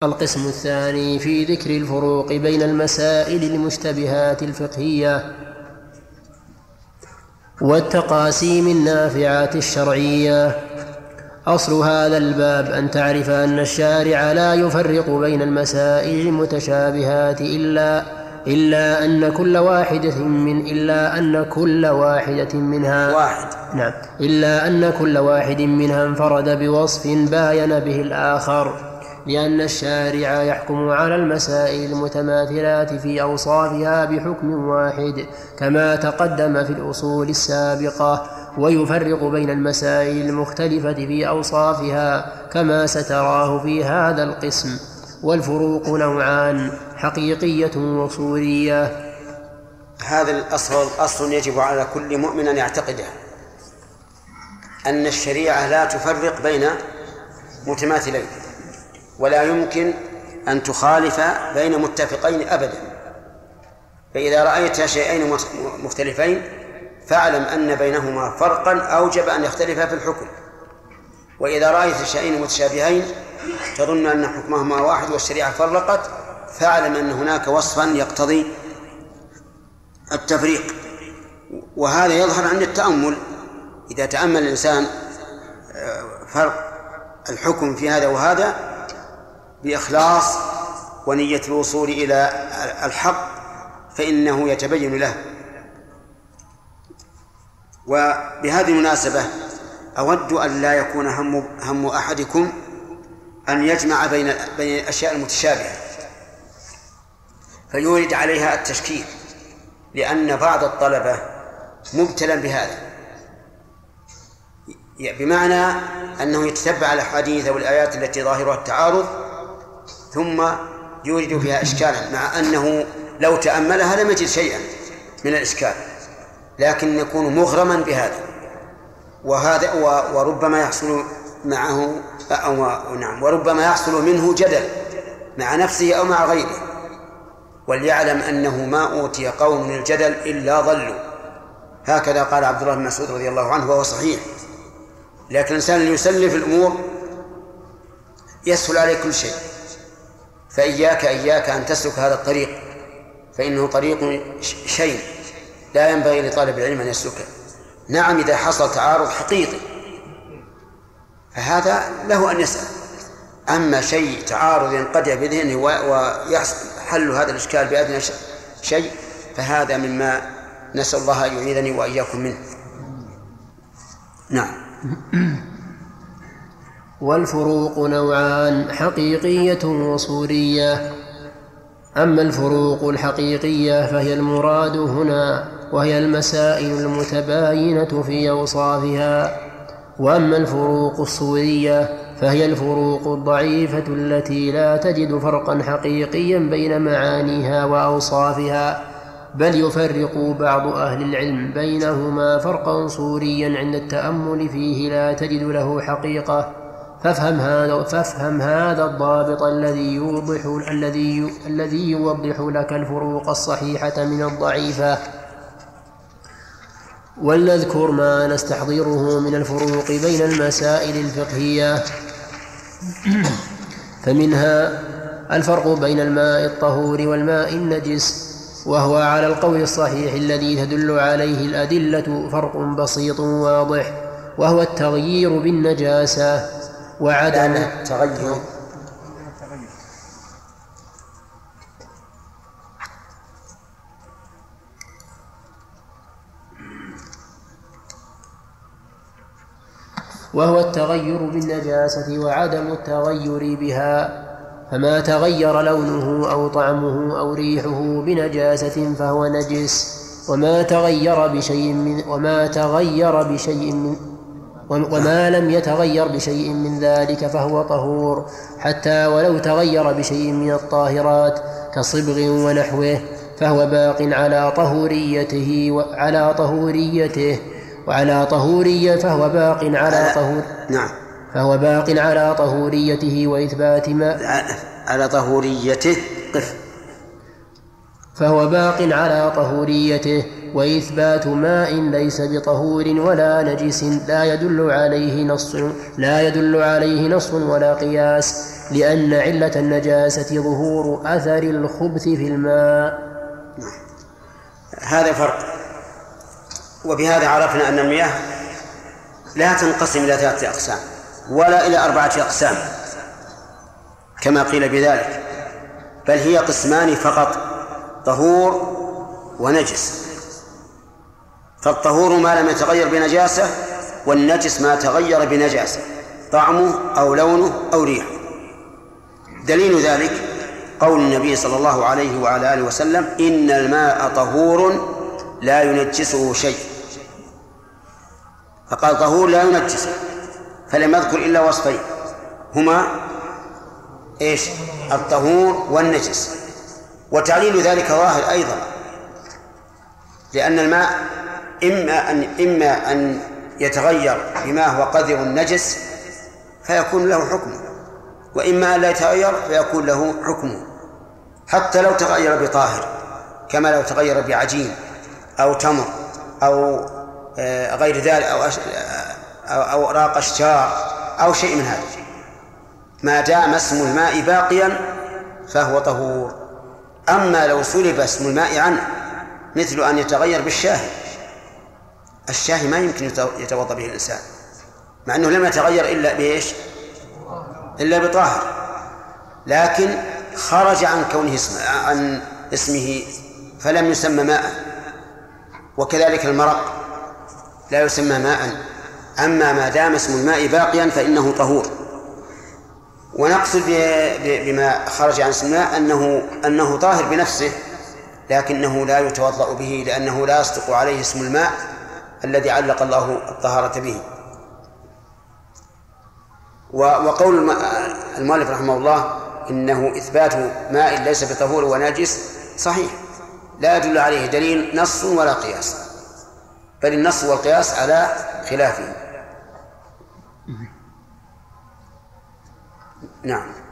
القسم الثاني في ذكر الفروق بين المسائل المشتبهات الفقهية والتقاسيم النافعات الشرعية. أصل هذا الباب أن تعرف أن الشارع لا يفرق بين المسائل المتشابهات إلا أن كل واحد منها انفرد بوصف باين به الآخر، لأن الشارع يحكم على المسائل المتماثلات في أوصافها بحكم واحد كما تقدم في الأصول السابقة، ويفرق بين المسائل المختلفة في أوصافها كما ستراه في هذا القسم. والفروق نوعان: حقيقية وصورية. هذا الأصل يجب على كل مؤمن أن يعتقده، أن الشريعة لا تفرق بين متماثلين، ولا يمكن أن تخالف بين متفقين أبدا. فإذا رأيت شيئين مختلفين فاعلم أن بينهما فرقا أوجب أن يختلفا في الحكم، وإذا رأيت شيئين متشابهين تظن أن حكمهما واحد والشريعة فرقت فاعلم أن هناك وصفا يقتضي التفريق. وهذا يظهر عند التأمل، إذا تأمل الإنسان فرق الحكم في هذا وهذا بإخلاص ونية الوصول إلى الحق فإنه يتبين له. وبهذه المناسبة أود أن لا يكون هم أحدكم أن يجمع بين الأشياء المتشابهة فيورد عليها التشكيل، لأن بعض الطلبة مبتلا بهذا، بمعنى أنه يتتبع الأحاديث والآيات التي ظاهرها التعارض ثم يورد فيها إشكالا، مع أنه لو تأملها لم يجد شيئا من الإشكال، لكن يكون مغرما بهذا وهذا، وربما يحصل معه وربما يحصل منه جدل مع نفسه أو مع غيره. وليعلم أنه ما أوتي قوم من الجدل إلا ضلوا، هكذا قال عبد الله بن مسعود رضي الله عنه وهو صحيح. لكن الإنسان اللي يسلف الأمور يسهل عليه كل شيء، فإياك أن تسلك هذا الطريق، فإنه طريق شيء لا ينبغي لطالب العلم أن يسلكه. نعم، إذا حصل تعارض حقيقي فهذا له أن يسأل، أما شيء تعارض ينقطع بذهنه ويحل هذا الإشكال بأدنى شيء فهذا مما نسأل الله أن يعيذني وإياكم منه. نعم. والفروق نوعان: حقيقية وصورية. أما الفروق الحقيقية فهي المراد هنا، وهي المسائل المتباينة في أوصافها. وأما الفروق الصورية فهي الفروق الضعيفة التي لا تجد فرقا حقيقيا بين معانيها وأوصافها، بل يفرق بعض أهل العلم بينهما فرقا صوريا عند التأمل فيه لا تجد له حقيقة. فافهم هذا الضابط الذي يوضح لك الفروق الصحيحة من الضعيفة. ولنذكر ما نستحضره من الفروق بين المسائل الفقهية. فمنها الفرق بين الماء الطهور والماء النجس، وهو على القول الصحيح الذي تدل عليه الأدلة فرق بسيط واضح، وهو التغيير بالنجاسة وعدم التغير. وهو التغير بالنجاسة وعدم التغير بها، فما تغير لونه أو طعمه أو ريحه بنجاسة فهو نجس، وما لم يتغير بشيء من ذلك فهو طهور، حتى ولو تغير بشيء من الطاهرات كصبغ ونحوه فهو باق على طهوريته وإثبات ما على طهوريته فهو باق على طهوريته وإثبات ماء ليس بطهور ولا نجس لا يدل عليه نص ولا قياس، لأن علة النجاسة ظهور أثر الخبث في الماء. هذا فرق. وبهذا عرفنا أن المياه لا تنقسم إلى 3 أقسام ولا إلى 4 أقسام كما قيل بذلك، بل هي قسمان فقط: طهور ونجس. فالطهور ما لم يتغير بنجاسة، والنجس ما تغير بنجاسة، طعمه أو لونه أو ريحه. دليل ذلك قول النبي صلى الله عليه وعلى آله وسلم: إن الماء طهور لا ينجسه شيء. فقال طهور لا ينجسه، فلم يذكر إلا وصفين هما إيش؟ الطهور والنجس. وتعليل ذلك ظاهر أيضا، لأن الماء إما أن يتغير بما هو قذر النجس فيكون له حكمه، وإما أن لا يتغير فيكون له حكمه، حتى لو تغير بطاهر، كما لو تغير بعجين أو تمر أو غير ذلك أو أوراق أشجار أو شيء من هذا، ما دام اسم الماء باقيا فهو طهور. أما لو سلب اسم الماء عنه، مثل أن يتغير بالشاهي، الشاهي ما يمكن يتوضأ به الإنسان، مع أنه لم يتغير إلا بإيش؟ إلا بطاهر، لكن خرج عن كونه عن اسمه فلم يسمى ماء. وكذلك المرق لا يسمى ماء، أما ما دام اسم الماء باقيا فإنه طهور. ونقصد بما خرج عن اسم الماء أنه طاهر بنفسه، لكنه لا يتوضأ به، لأنه لا يصدق عليه اسم الماء الذي علق الله الطهارة به. وقول المؤلف رحمه الله إنه إثبات ماء ليس بطهور ونجس صحيح، لا يدل عليه دليل نص ولا قياس، بل النص والقياس على خلافه. نعم.